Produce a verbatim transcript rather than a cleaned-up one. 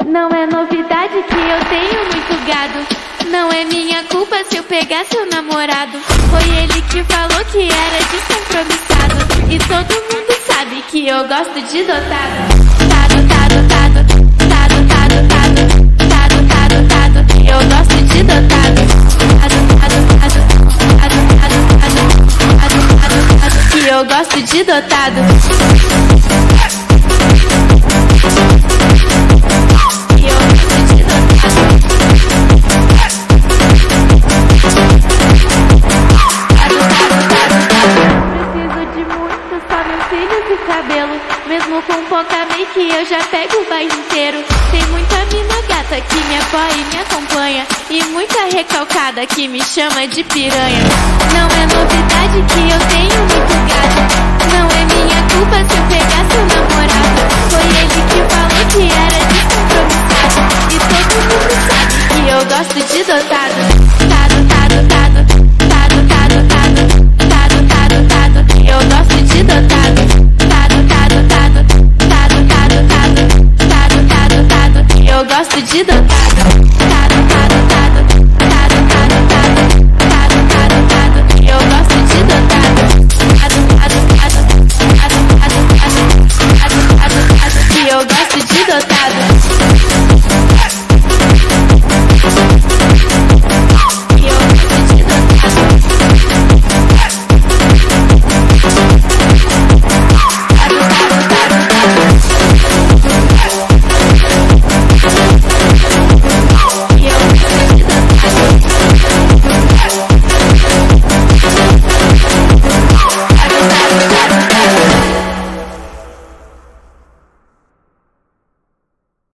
Não é novidade que eu tenho muito gado. Não é minha culpa se eu pegar seu namorado. Foi ele que falou que era descompromissado. E todo mundo sabe que eu gosto de dotado. Tado, tado, tado, tado, tado, tado, tado, tado, tado. Eu gosto de dotado. Tado, tado, tado, tado, tado, tado, tado, tado, tado. Que eu gosto de dotado. Mesmo com pouca make eu já pego o bairro inteiro. Tem muita mina gata que me apoia e me acompanha, e muita recalcada que me chama de piranha. Não é novidade que eu tenho muito gado. Não é minha culpa se eu pegar seu namorado. Foi ele que falou que era descompromissado. E todo mundo sabe que eu gosto de dotado. Tado, tado, tado, tado, tado, tado, tado, tado, tado. Eu gosto de dotado. Eu gosto de dotado. Tado, tado, tado, tado, tado, tado, tado, tado, tado. Eu gosto de dotado. Tado, tado, tado, tado, tado, tado, tado, tado, tado. Eu gosto de dotado.